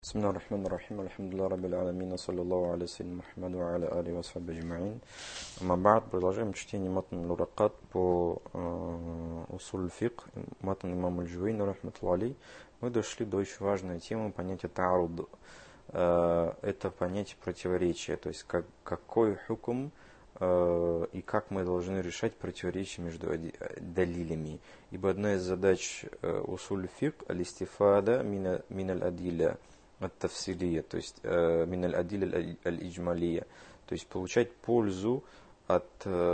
بسم الله الرحمن الرحيم الحمد لله رب العالمين صلى الله على سيدنا محمد وعلى آله وصحبه أجمعين. أما بعد, продолжаем чтение матн аль-Уракат по усуль фикх, матн имам аль-Джувейни рахматуллахи алейх. Мы дошли до очень важной темы понятия тааруд. Это понятие противоречия, то есть какой хукм и как мы должны решать противоречия между далилями. Ибо одна из задач усуль фикх аль-истифада мин аль-адилля ат-тафсилия, то есть мин аль-адилля аль-иджмалия, то есть получать пользу от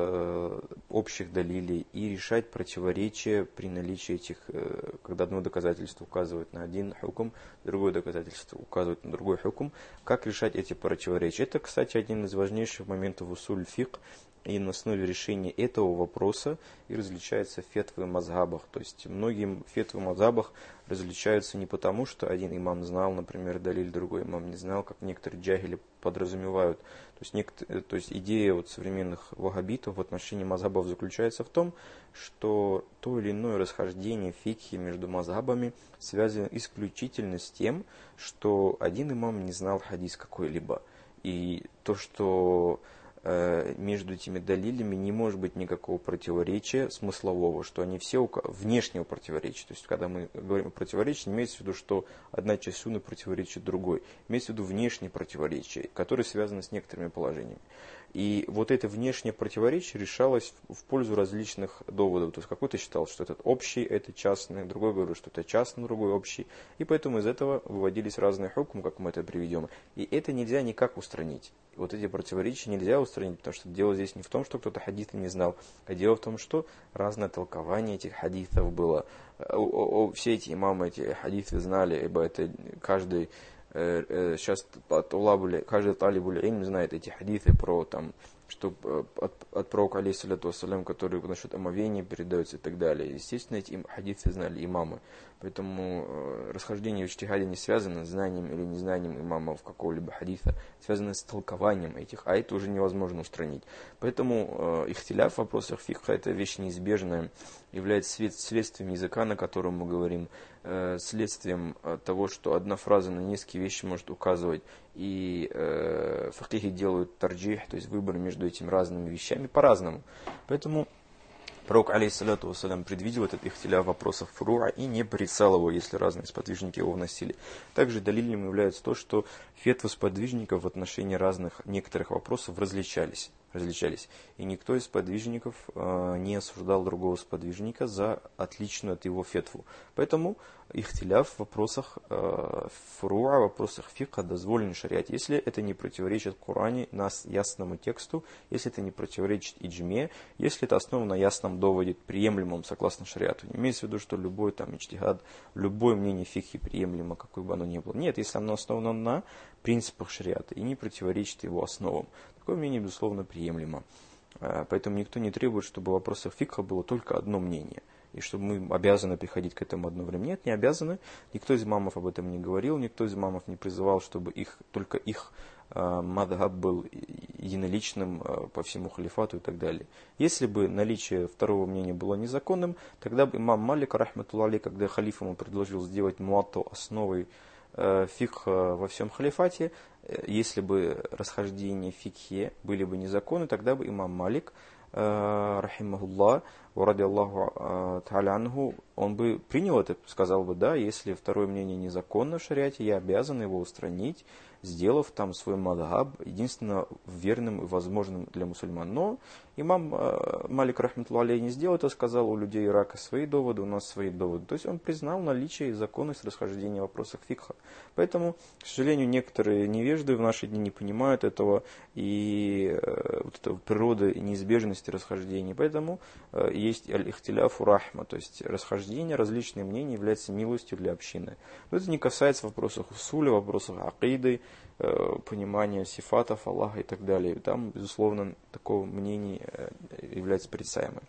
общих далилей и решать противоречия при наличии этих, когда одно доказательство указывает на один хукм, другое доказательство указывает на другой хукм. Как решать эти противоречия? Это, кстати, один из важнейших моментов усуль фикх. И на основе решения этого вопроса и различаются фетвы в мазхабах. То есть многие фетвы в мазхабах различаются не потому, что один имам знал, например, далиль, другой имам не знал, как некоторые джахили подразумевают. То есть идея вот современных ваххабитов в отношении мазхабов заключается в том, что то или иное расхождение фикхи между мазхабами связано исключительно с тем, что один имам не знал хадис какой-либо. И то, что между этими далилями не может быть никакого противоречия смыслового, что они все внешнего противоречия. То есть, когда мы говорим о противоречии, не имеется в виду, что одна часть сунны противоречит другой. Имеется в виду внешние противоречия, которые связаны с некоторыми положениями. И вот это внешнее противоречие решалось в пользу различных доводов. То есть, какой-то считал, что этот общий, это частный, другой говорил, что это частный, другой общий. И поэтому из этого выводились разные хукмы, как мы это приведем. И это нельзя никак устранить. Вот эти противоречия нельзя устранить, потому что дело здесь не в том, что кто-то хадисы не знал, а дело в том, что разное толкование этих хадисов было. Все эти имамы эти хадисы знали, ибо это каждый сейчас каждый талибуль илм знает эти хадисы про там, что от пророка алейхиссалату вассалям, которые насчет омовения передаются и так далее. Естественно, эти хадисы знали имамы. Поэтому расхождение в иджтихаде не связано с знанием или незнанием имамов какого-либо хадиса, связано с толкованием этих, а это уже невозможно устранить. Поэтому ихтиляф в вопросах фикха — это вещь неизбежная, является следствием языка, на котором мы говорим, следствием того, что одна фраза на несколько вещей может указывать, и факихи делают тарджих, то есть выбор между этими разными вещами по-разному. Поэтому пророк, алейхиссалату вассалям, предвидел этот ихтиляф вопросов фуруа и не порицал его, если разные сподвижники его вносили. Также далилем является то, что фетвы сподвижников в отношении разных некоторых вопросов различались. И никто из сподвижников не осуждал другого сподвижника за отличную от его фетву. Поэтому ихтиляф в вопросах фуруа, в вопросах фикха дозволен шариат, если это не противоречит Коране, ясному тексту, если это не противоречит иджме, если это основано на ясном доводе, приемлемом согласно шариату. Не имеется в виду, что любой там иджтихад, любое мнение фикхи приемлемо, какое бы оно ни было. Нет, если оно основано на принципах шариата и не противоречит его основам. Такое мнение, безусловно, приемлемо. Поэтому никто не требует, чтобы в вопросах фикха было только одно мнение. И чтобы мы обязаны приходить к этому одновременно. Нет, не обязаны. Никто из имамов об этом не говорил, никто из имамов не призывал, чтобы только их мадхаб был единоличным по всему халифату и так далее. Если бы наличие второго мнения было незаконным, тогда бы имам Малик, рахматуллахи алейх, когда халиф ему предложил сделать муатту основой фикха во всем халифате, если бы расхождения в фикхе были бы незаконны, тогда бы имам Малик, рахимахуллах, ва ради Аллаху та'аля анху, он бы принял это, сказал бы, да, если второе мнение незаконно в шариате, я обязан его устранить, сделав там свой мадхаб единственно верным и возможным для мусульман. Но имам Малик, рахматуллахи алейх, не сделал это, сказал, у людей Ирака свои доводы, у нас свои доводы. То есть он признал наличие и законность расхождения в вопросах фикха. Поэтому, к сожалению, некоторые невежды в наши дни не понимают этого и вот этой природы и неизбежности расхождений. Поэтому есть аль-ихтиляфу рахма, то есть расхождение, различные мнения являются милостью для общины. Но это не касается вопросов усуля, вопросов акиды, понимания сифатов Аллаха и так далее. Там, безусловно, такого мнения является порицаемым.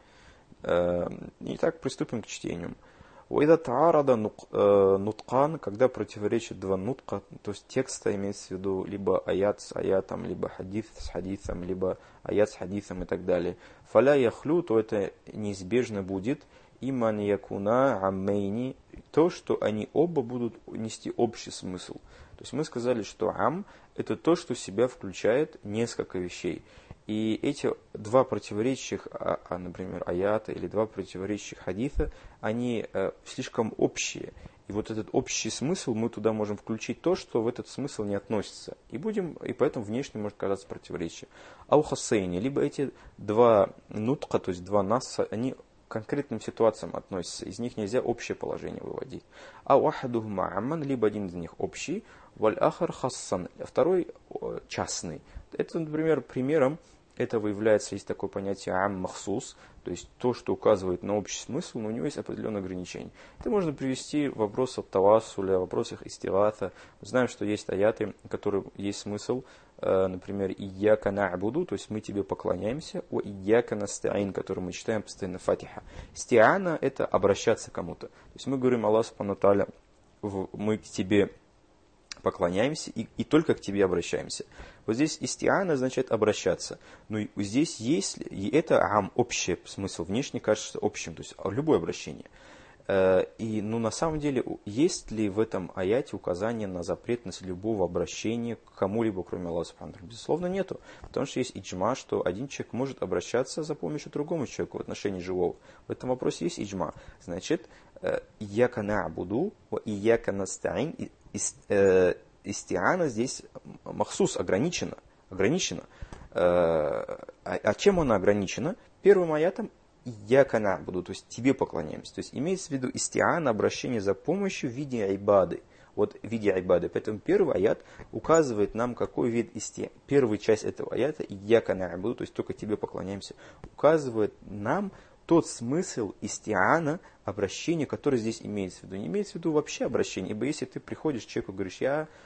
Итак, приступим к чтению. «Уайда таарада нуткан», когда противоречат два нутка, то есть текста имеется в виду либо аят с аятом, либо хадис с хадисом, либо аят с хадисом и так далее. «Фаля яхлю», то это неизбежно будет иман якуна аммейни, то, что они оба будут нести общий смысл. То есть мы сказали, что ам – это то, что в себя включает несколько вещей. И эти два противоречащих, например, аята или два противоречащих хадиса, они слишком общие. И вот этот общий смысл, мы туда можем включить то, что в этот смысл не относится. И поэтому внешне может казаться противоречие. Ау хасейни, либо эти два нутка, то есть два насса, они к конкретным ситуациям относятся. Из них нельзя общее положение выводить. Ау ахадухума амман, либо один из них общий, валь ахар хассан, а второй частный. Это, например, примером этого является, есть такое понятие ам махсус, то есть то, что указывает на общий смысл, но у него есть определенные ограничения. Это можно привести в вопросах тавассуля, в вопросах истигата. Мы знаем, что есть аяты, в которых есть смысл, например, «Ияка на'буду», то есть мы тебе поклоняемся, «Ва ияка наста'ин», который мы читаем постоянно фатиха. Стиана – это обращаться к кому-то. То есть мы говорим Аллаху субхану ва тааля, мы к тебе поклоняемся и только к тебе обращаемся. Вот здесь истиана означает обращаться. Но здесь есть, и это общий смысл, внешне кажется общим, то есть любое обращение. Но на самом деле, есть ли в этом аяте указание на запретность любого обращения к кому-либо, кроме Аллаха субхану ва тааля? Безусловно, нету. Потому что есть иджма, что один человек может обращаться за помощью другому человеку в отношении живого. В этом вопросе есть иджма. Значит, «Ияка на'буду ва ияка наста'ин». Истиана здесь махсус, ограничена. А чем она ограничена? Первым аятом «Ияка на'буду», то есть тебе поклоняемся. То есть имеется в виду истиана, обращение за помощью в виде айбады. Вот в виде айбады. Поэтому первый аят указывает нам, какой вид истиана. Первая часть этого аята «Ияка на'буду», то есть только тебе поклоняемся, указывает нам тот смысл истиана, обращение, которое здесь имеется в виду. Не имеется в виду вообще обращение, ибо если ты приходишь к человеку и говоришь,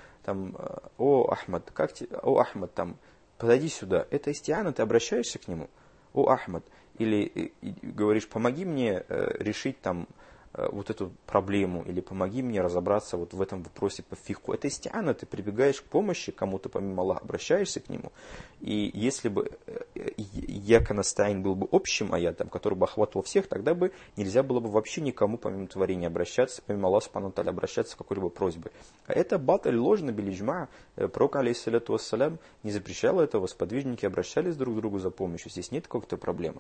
о Ахмад, Ахмад, подойди сюда, это истиана, ты обращаешься к нему, о Ахмад, или говоришь, помоги мне решить вот эту проблему, или помоги мне разобраться вот в этом вопросе по фикху. Это истиана, ты прибегаешь к помощи кому-то, помимо Аллаха, обращаешься к нему. И если бы Ияка наста'ин был бы общим аятом, который бы охватывал всех, тогда бы нельзя было бы вообще никому, помимо творения, обращаться, помимо Аллаха субхану ва тааля, обращаться с какой-либо просьбой. А это баталь ложно, билиджма. Пророк, алейхиссаляту вассалям, не запрещал этого, сподвижники обращались друг к другу за помощью. Здесь нет какой-то проблемы.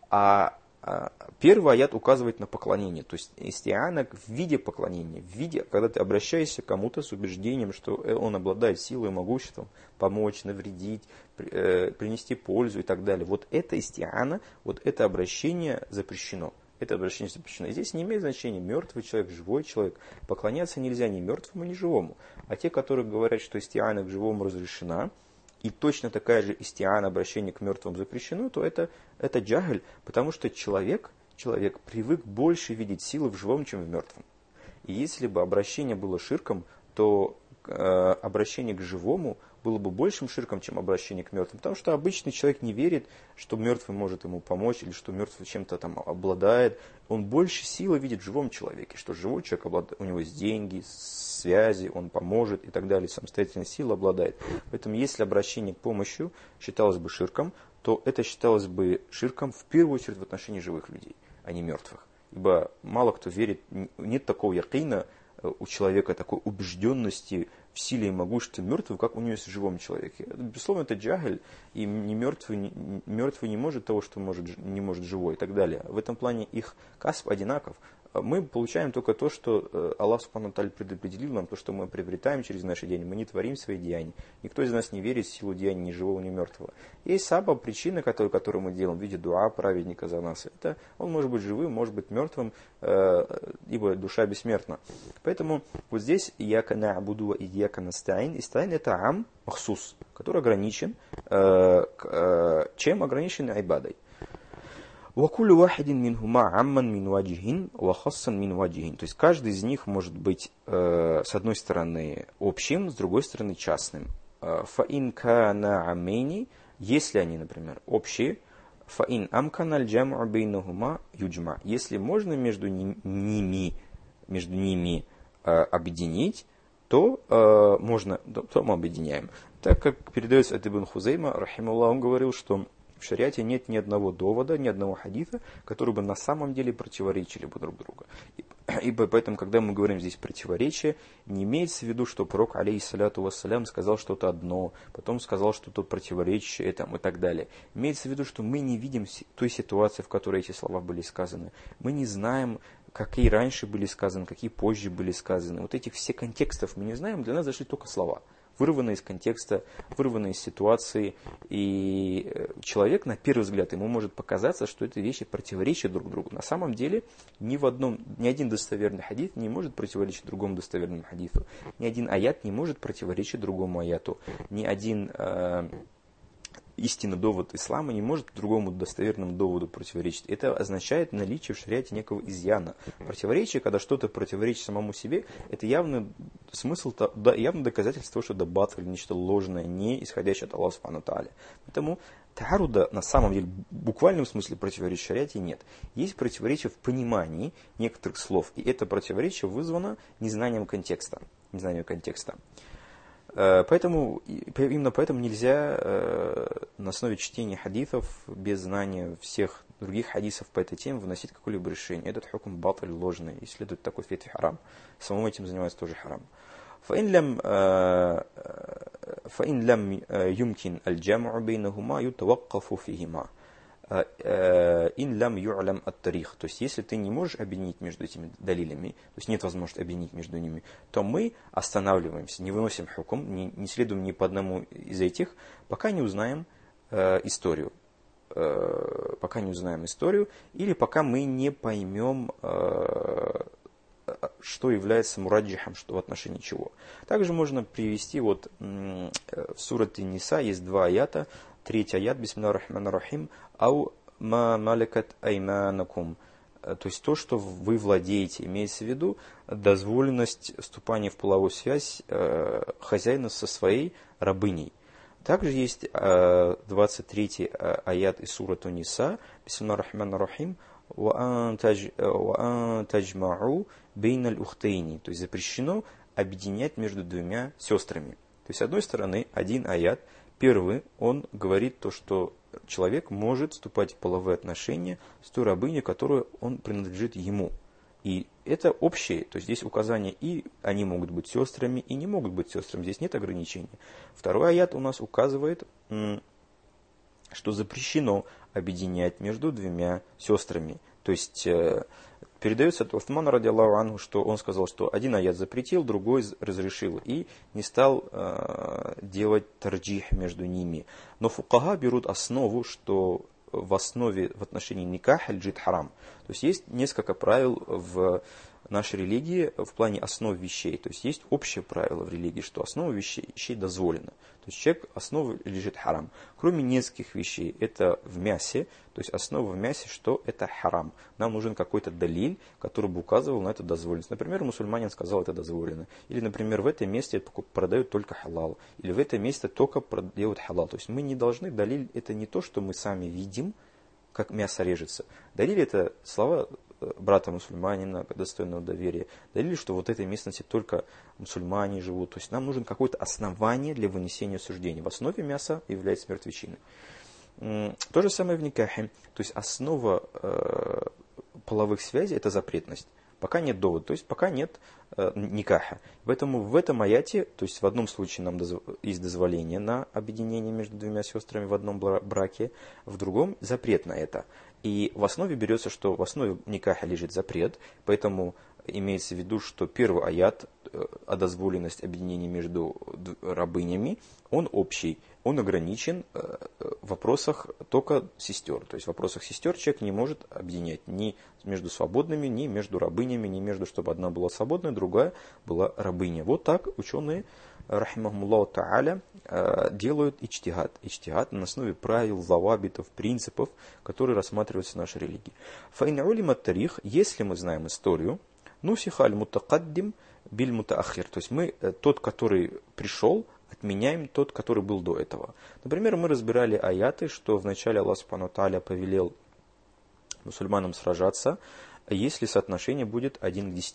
Первый аят указывает на поклонение, то есть истиана в виде поклонения, в виде, когда ты обращаешься к кому-то с убеждением, что он обладает силой и могуществом, помочь, навредить, принести пользу и так далее. Вот это истиана, вот это обращение запрещено. Это обращение запрещено. И здесь не имеет значения, мертвый человек, живой человек. Поклоняться нельзя ни мертвому, ни живому. А те, которые говорят, что истиана к живому разрешена, и точно такая же истиана, обращение к мертвым запрещено, то это джагль, потому что человек привык больше видеть силы в живом, чем в мертвом. И если бы обращение было ширком, то обращение к живому было бы большим ширком, чем обращение к мертвым. Потому что обычный человек не верит, что мертвый может ему помочь, или что мертвый чем-то обладает. Он больше силы видит в живом человеке, что живой человек, у него есть деньги, связи, он поможет и так далее, самостоятельная сила обладает. Поэтому если обращение к помощи считалось бы ширком, то это считалось бы ширком в первую очередь в отношении живых людей, а не мертвых. Ибо мало кто верит, нет такого якина у человека, такой убежденности в силе и могуществе мертвого, как у него есть в живом человеке. Безусловно, это джагль, и мертвый не может того, что не может живой и так далее. В этом плане их касб одинаков. Мы получаем только то, что Аллах субхану ва тааля предопределил нам, то, что мы приобретаем через наши деяния. Мы не творим свои деяния. Никто из нас не верит в силу деяний ни живого, ни мертвого. Есть сабаб, причина, которую мы делаем в виде дуа праведника за нас. Это он может быть живым, может быть мертвым, ибо душа бессмертна. Поэтому вот здесь «Ияка на'буду ва ияка наста'ин». Иста'ин – это ам, махсус, который ограничен. Чем ограничен айбадой? وَكُلُّ وَاحِدٍ مِّنْهُمَا عَمًّا مِّنْ وَجْهٍ وَخَصًّا مِّنْ وَجْهٍ. То есть каждый из них может быть с одной стороны общим, с другой стороны частным. فَإِنْ كَانَ عَمَّيْنِ, если они, например, общие, فَإِنْ أَمْكَنَ الْجَمْعُ بَيْنَهُمَا يُجْمَعُ. Если можно между ними объединить, то мы объединяем. Так как передается от Ибн Хузейма, рахималлах, он говорил, что В шариате нет ни одного довода, ни одного хадиса, которые бы на самом деле противоречили бы друг другу. И поэтому, когда мы говорим здесь противоречие, не имеется в виду, что пророк, алейхиссаляту вассалям, сказал что-то одно, потом сказал что-то противоречащее этому и так далее. Имеется в виду, что мы не видим той ситуации, в которой эти слова были сказаны. Мы не знаем, какие раньше были сказаны, какие позже были сказаны. Вот этих всех контекстов мы не знаем, для нас зашли только слова, вырванные из контекста, вырванные из ситуации. И человек, на первый взгляд, ему может показаться, что эти вещи противоречат друг другу. На самом деле, ни один достоверный хадис не может противоречить другому достоверному хадису. Ни один аят не может противоречить другому аяту. Ни один истинный довод ислама не может другому достоверному доводу противоречить. Это означает наличие в шариате некого изъяна. Противоречие, когда что-то противоречит самому себе, это явный смысл, явное доказательство того, что это батл, нечто ложное, не исходящее от Аллаха субхану тааля. Поэтому тааруда на самом деле в буквальном смысле противоречия в шариате нет. Есть противоречие в понимании некоторых слов, и это противоречие вызвано незнанием контекста. Именно поэтому нельзя на основе чтения хадисов без знания всех других хадисов по этой теме выносить какое-либо решение. Этот хукм баталь ложный, и следует такой фетви харам. Самому этим занимается тоже харам. فإن لم يمكن الجمع بينهما يتوقف فيهما إن لم يعلم التاريخ. То есть, если ты не можешь объединить между этими далилями, то есть нет возможности объединить между ними, то мы останавливаемся, не выносим хукм, не следуем ни по одному из этих, пока не узнаем историю. Или пока мы не поймем, что является мураджихом, что в отношении чего. Также можно привести в сурате Ниса есть два аята. Третий аят, бисмиллахир рахманир рахим, ау ма малакат айманакум. То есть то, что вы владеете, имеется в виду дозволенность вступания в половую связь хозяина со своей рабыней. Также есть 23-й аят из сураты Ниса, бисмиллахир рахманир рахим, ва ан таджмау бейналь ухтейни. То есть запрещено объединять между двумя сестрами. То есть, с одной стороны, один аят, первый, он говорит то, что человек может вступать в половые отношения с той рабыней, которую он принадлежит ему. И это общее, то есть здесь указание, и они могут быть сестрами, и не могут быть сестрами, здесь нет ограничений. Второй аят у нас указывает, что запрещено объединять между двумя сестрами. То есть передается от Усмана радиаллаху анху, что он сказал, что один аят запретил, другой разрешил, и не стал делать тарджих между ними. Но фукаха берут основу, что в основе в отношении никаха лежит харам. То есть несколько правил в нашей религии в плане основ вещей. То есть есть общее правило в религии, что основа вещей дозволена. То есть основа лежит харам. Кроме нескольких вещей, это в мясе, то есть основа в мясе, что это харам. Нам нужен какой-то далиль, который бы указывал на эту дозволенность. Например, мусульманин сказал, это дозволено. Или, например, в этом месте продают только халал. Или в этом месте только делают халал. То есть мы не должны, далиль это не то, что мы сами видим, как мясо режется. Далиль это слова брата мусульманина, достойного доверия. Далиль, что вот в этой местности только мусульмане живут. То есть нам нужно какое-то основание для вынесения суждений. В основе мяса является мертвечина. То же самое в никахе. То есть основа половых связей это запретность. Пока нет довода, то есть пока нет никаха. Поэтому в этом аяте, то есть в одном случае нам есть дозволение на объединение между двумя сестрами в одном браке, в другом запрет на это. И в основе берется, что в основе никаха лежит запрет, поэтому имеется в виду, что первый аят о дозволенности объединения между рабынями, он общий, он ограничен в вопросах только сестер. То есть в вопросах сестер человек не может объединять ни между свободными, ни между рабынями, ни между, чтобы одна была свободная, другая была рабыня. Вот так ученые, рахимахумуллаху тааля, делают ичтигад. Ичтигад на основе правил, завабитов, принципов, которые рассматриваются в нашей религии. Фаин улима тарих, если мы знаем историю, нусихаль мутакаддим биль мутаахир. То есть мы тот, который пришел, отменяем тот, который был до этого. Например, мы разбирали аяты, что вначале Аллах субхану тааля повелел мусульманам сражаться, если соотношение будет 1 к 10.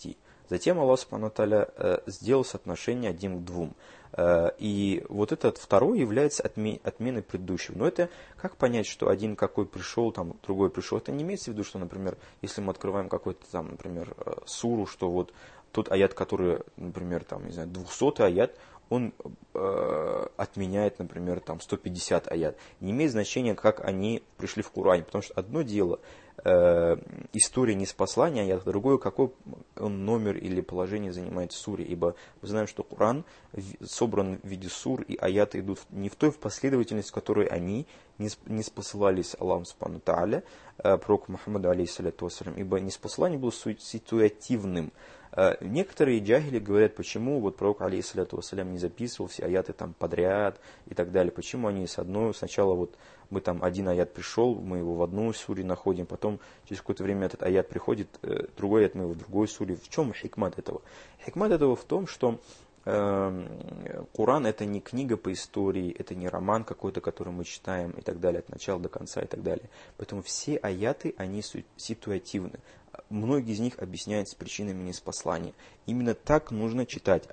Затем Аллах Субхану ва Тааля сделал соотношение 1 к 2. И вот этот второй является отменой предыдущего. Но это как понять, что один какой пришел, там другой пришел? Это не имеется в виду, что, например, если мы открываем какой-то там, например, суру, что вот тот аят, который, например, там, не знаю, 200-й аят, он отменяет, например, там 150 аят. Не имеет значения, как они пришли в Коране, потому что одно дело история ниспослания аята, другое, какой он номер или положение занимает в суре, ибо мы знаем, что Коран собран в виде сур, и аяты идут не в той последовательности, в которой они ниспосылались Аллаху Субхану Тааля, пророку Мухаммаду алейхиссаляту вассалям, ибо ниспослание было ситуативным. Некоторые джахили говорят, почему вот пророк алейхиссаляту вассалям не записывал все аяты там подряд и так далее, почему они с одной, сначала вот мы там один аят пришел, мы его в одной суре находим, потом через какое-то время этот аят приходит, другой аят мы его в другой суре. В чем хикмат этого? Хикмат этого в том, что Коран это не книга по истории, это не роман какой-то, который мы читаем и так далее, от начала до конца и так далее. Поэтому все аяты, они ситуативны. Многие из них объясняются причинами ниспослания. Именно так нужно читать.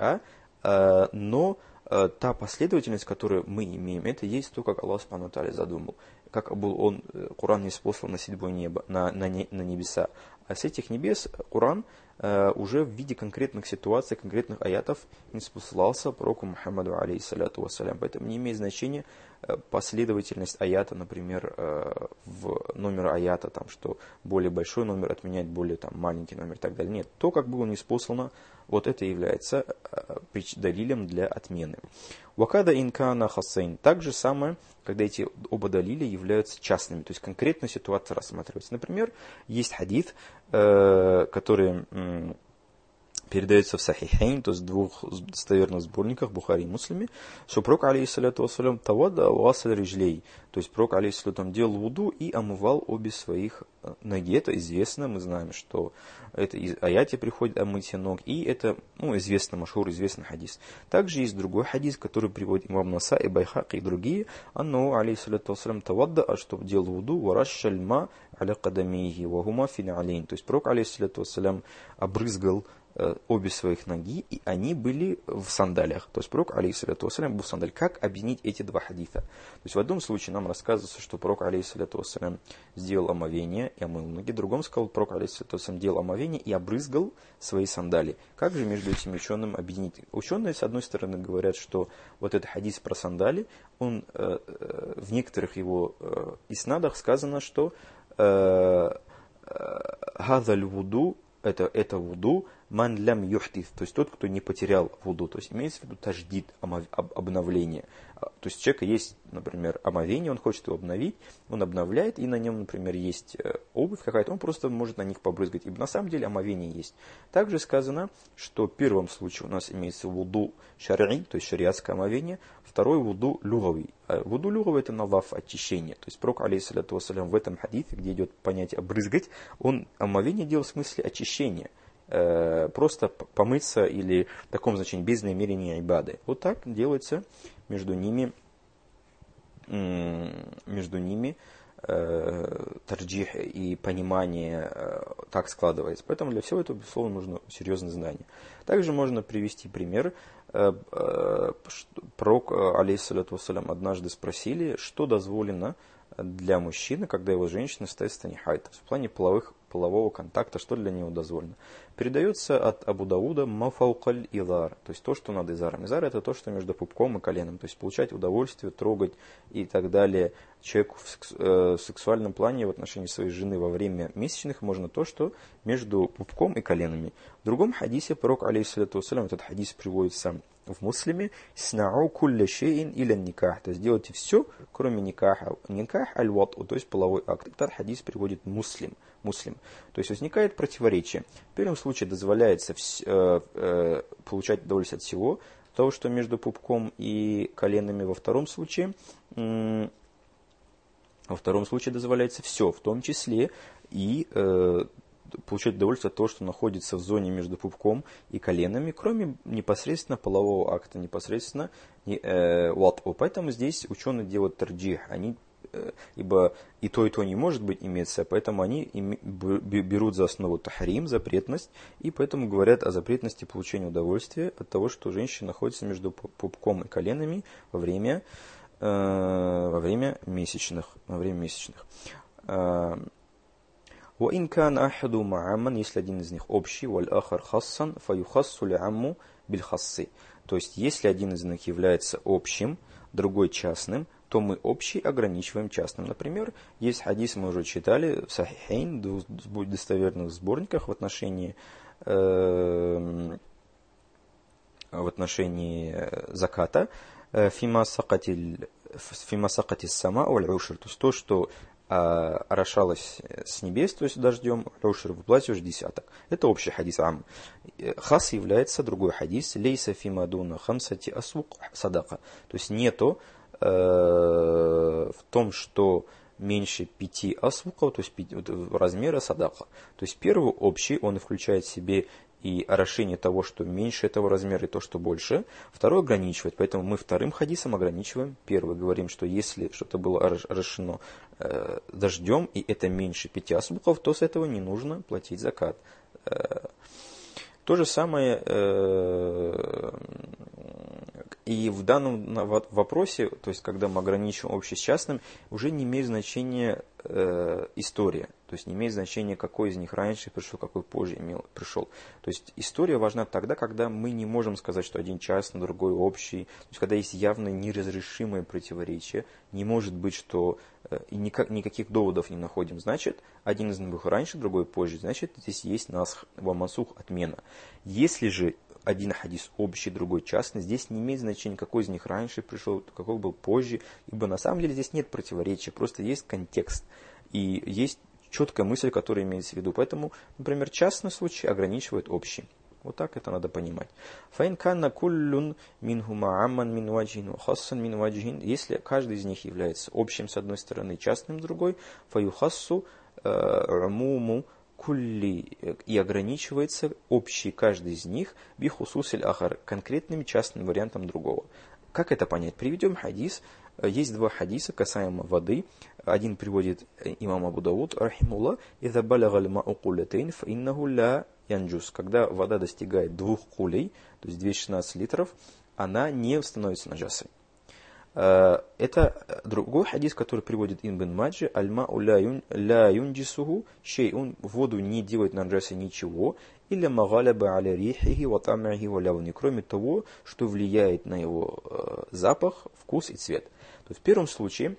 Но та последовательность, которую мы имеем, это есть то, как Аллах Субхану ва Тааля задумал. Как был Коран ниспослан на 7 небо, на небеса. А с этих небес Коран уже в виде конкретных ситуаций, конкретных аятов ниспослался пророку Мухаммаду алейхиссаляту вассалям. Поэтому не имеет значения последовательность аята, например, в номер аята, там, что более большой номер отменяет более там, маленький номер и так далее. Нет, то, как было ниспослано, вот это является далилем для отмены. Вакада инкана хасейн. Так же самое, когда эти оба далиля являются частными, то есть конкретная ситуация рассматривается. Например, есть хадис, который передается в Сахихейн, то есть в двух достоверных сборниках, Бухари и Муслиме, что пророк, алейхиссаляту вассалям, тавадда васаль рижлей, то есть пророк, алейхиссаляту, делал вуду и омывал обе своих ноги. Это известно, мы знаем, что это из аяти приходит о мытье ног, и это известно, машхур, известный хадис. Также есть другой хадис, который приводит имам Насаи, Байхак и другие, анну, алейхиссаляту вассалям, тавадда, а что делал вуду, варашшаль ма аля кадамейхи, вагума фин алейн. То есть пророк, алейхиссаляту вассалям, обрызгал обе своих ноги, и они были в сандалиях. То есть пророк, алейхиссаляту вассалям, был в сандалиях. Как объединить эти два хадиса? То есть в одном случае нам рассказывается, что пророк, алейхиссаляту вассалям, сделал омовение и омыл ноги. В другом сказал, пророк, алейхиссаляту вассалям, делал омовение и обрызгал свои сандалии. Как же между этими учеными объединить? Ученые, с одной стороны, говорят, что вот этот хадис про сандали, он в некоторых его иснадах сказано, что «Хазаль вуду», это вуду, ман лям юхтиф, то есть тот, кто не потерял вуду, то есть имеется в виду таждид, обновление. То есть у человека есть, например, омовение, он хочет его обновить, он обновляет, и на нем, например, есть обувь какая-то, он просто может на них побрызгать. И на самом деле омовение есть. Также сказано, что в первом случае у нас имеется вуду шар'и, то есть шариатское омовение, второй вуду люговый. Вуду люговый это налаф, очищение. То есть пророк, алейхиссаляту вассалям, в этом хадисе, где идет понятие обрызгать, он омовение делал в смысле очищения. Просто помыться или в таком значении без намерения ибады. Вот так делается между ними тарджих и понимание так складывается. Поэтому для всего этого, безусловно, нужно серьезное знание. Также можно привести пример. Пророк, алейхиссаляту вассалям, однажды спросили, что дозволено для мужчины, когда его женщина стоит в состоянии хайда, в плане полового контакта, что для него дозволено. Передается от Абу Дауда мафаукаль изар, то есть то, что над изаром. Изар это то, что между пупком и коленом, то есть получать удовольствие, трогать и так далее. Человеку в сексуальном плане в отношении своей жены во время месячных можно то, что между пупком и коленами. В другом хадисе пророк, алейхиссаляту вассалям, этот хадис приводится в Муслиме, «Снау кулля шейин иля никах», то есть делайте все, кроме никаха. Никах аль-ват'у, то есть половой акт. Этот хадис приводит Муслим. То есть возникает противоречие. В первом случае дозволяется получать удовольствие от всего, того, что между пупком и коленами. Во втором случае дозволяется все, в том числе и получать удовольствие от того, что находится в зоне между пупком и коленами, кроме непосредственно полового акта, непосредственно ват'у. Поэтому здесь ученые делают тарджих, они ибо и то не может быть имеется, поэтому они берут за основу тахрим, запретность, и поэтому говорят о запретности получения удовольствия от того, что женщина находится между пупком и коленами во время месячных. وإن كان أحدهما عاما, если один из них общий, والآخر خاصا فيخص لعم بالخص. То есть, если один из них является общим, другой частным, то мы общий ограничиваем частным. Например, есть хадис, мы уже читали в Сахихейн, в достоверных сборниках в отношении заката, фима сакати сама валь-ушр, то есть то, что орошалось с небес, то есть дождем, ушр выплачиваешь десяток. Это общий хадис ам. Хас является другой хадис, лейса фима дуна хамсати асук садака. То есть нету в том, что меньше 5 асвуков, то есть размера садака. То есть первый общий, он включает в себе и орошение того, что меньше этого размера, и то, что больше. Второй ограничивает. Поэтому мы вторым хадисом ограничиваем. Первый говорим, что если что-то было орошено дождем, и это меньше 5 асвуков, то с этого не нужно платить закат. То же самое и в данном вопросе, то есть когда мы ограничиваем общее с частным, уже не имеет значения история. То есть не имеет значения, какой из них раньше пришел, какой позже пришел. То есть история важна тогда, когда мы не можем сказать, что один частный, другой общий. То есть когда есть явно неразрешимое противоречие, не может быть, что никаких доводов не находим. Значит, один из них раньше, другой позже. Значит, здесь есть насх, вамасух, отмена. Если же один хадис общий, другой частный, здесь не имеет значения, какой из них раньше пришел, какой был позже, ибо на самом деле здесь нет противоречия, просто есть контекст и есть четкая мысль, которая имеется в виду. Поэтому, например, частный случай ограничивает общий. Вот так это надо понимать. Фаин канна куллюн минхума амман мин ваджин ва хассан мин ваджин. Если каждый из них является общим с одной стороны, частным с другой, фаюхассу умуму кулли, и ограничивается общий каждый из них бихусусель ахар, конкретным частным вариантом другого. Как это понять? Приведем хадис. Есть два хадиса касаемо воды. Один приводит имам Абу Дауд, рахимулла, «Иза балагаль мау кулятейн, фа иннаху ла янджус». Когда вода достигает 2 кулей, то есть 216 литров, она не становится наджасой. Это другой хадис, который приводит Ибн Маджи, «Аль-мау ла юнджисуху шейун», воду не делает наджасой ничего, или магаляба аля рихихи ва тамахи ва лявни, кроме того, что влияет на его запах, вкус и цвет. То есть в первом случае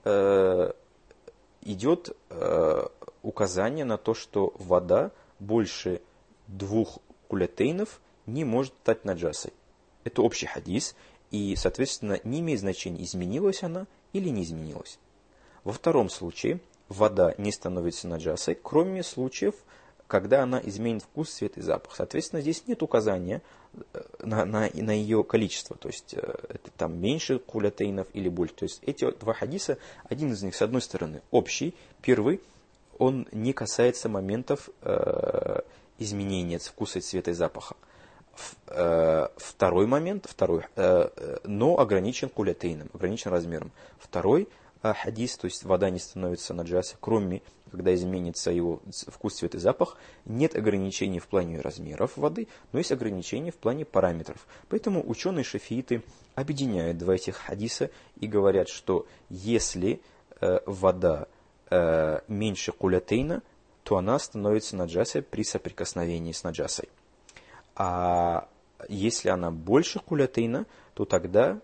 идет указание на то, что вода больше 2 кулятейнов не может стать наджасой. Это общий хадис, и, соответственно, не имеет значения, изменилась она или не изменилась. Во втором случае вода не становится наджасой, кроме случаев, когда она изменит вкус, цвет и запах. Соответственно, здесь нет указания на ее количество. То есть, это там меньше кулятейнов или больше. То есть, эти два хадиса, один из них, с одной стороны, общий. Первый, он не касается моментов изменения вкуса, цвета и запаха. Второй момент, но ограничен кулятейном, ограничен размером. Второй хадис, то есть вода не становится наджасой, кроме когда изменится его вкус, цвет и запах, нет ограничений в плане размеров воды, но есть ограничения в плане параметров. Поэтому ученые шафииты объединяют два этих хадиса и говорят, что если вода меньше кулятейна, то она становится наджасой при соприкосновении с наджасой. А если она больше кулятейна, то тогда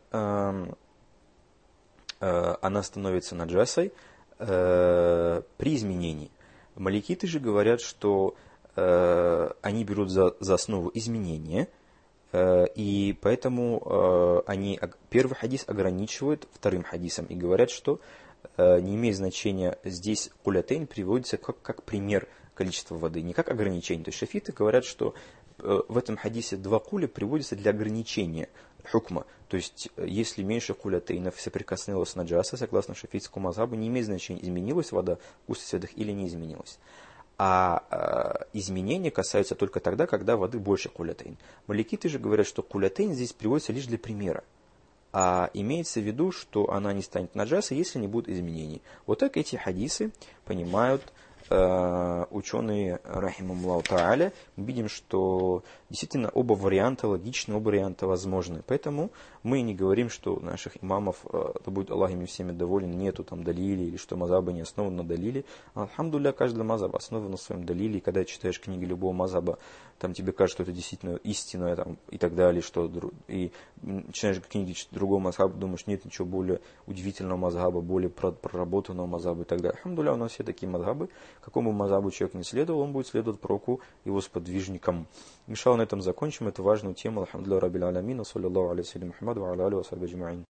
она становится наджасой при изменении. Маликиты же говорят, что они берут за основу изменения, и поэтому они первый хадис ограничивают вторым хадисом и говорят, что не имеет значения, здесь кулятейн приводится как пример количества воды, не как ограничение. То есть шафиты говорят, что в этом хадисе 2 куля приводятся для ограничения хукма. То есть, если меньше кулятейнов соприкоснулась с наджасой, согласно шафитскому мазхабу, не имеет значения, изменилась вода, вкус и цвет или не изменилась. А изменения касаются только тогда, когда воды больше кулятейн. Маликиты же говорят, что кулятейн здесь приводится лишь для примера. а имеется в виду, что она не станет наджасой, если не будет изменений. Вот так эти хадисы понимают ученые, рахимахумуллаху тааля. Мы видим, что действительно оба варианта логичны, оба варианта возможны. Поэтому мы не говорим, что у наших имамов, да будет Аллах ими всеми доволен, нету там далили, или что мазаба не основан на далиле. Алхамдулилля, каждый мазаб основан на своем далиле. И когда читаешь книги любого мазаба, там тебе кажется, что это действительно истина там, и так далее, что и начинаешь книги другого мазаба, думаешь, нет ничего более удивительного мазаба, более проработанного мазаба и так далее. Алхамдулилля, у нас все такие мазабы. Какому мазабу человек не следовал, он будет следовать пророку его сподвижникам. Иншаллах, на этом закончим эту важную тему. Алхамдулилля, раббил алямин, саллаллаху алейхи ва саллям, Мухаммаду, ва аля алихи ва сахбихи аджмаин.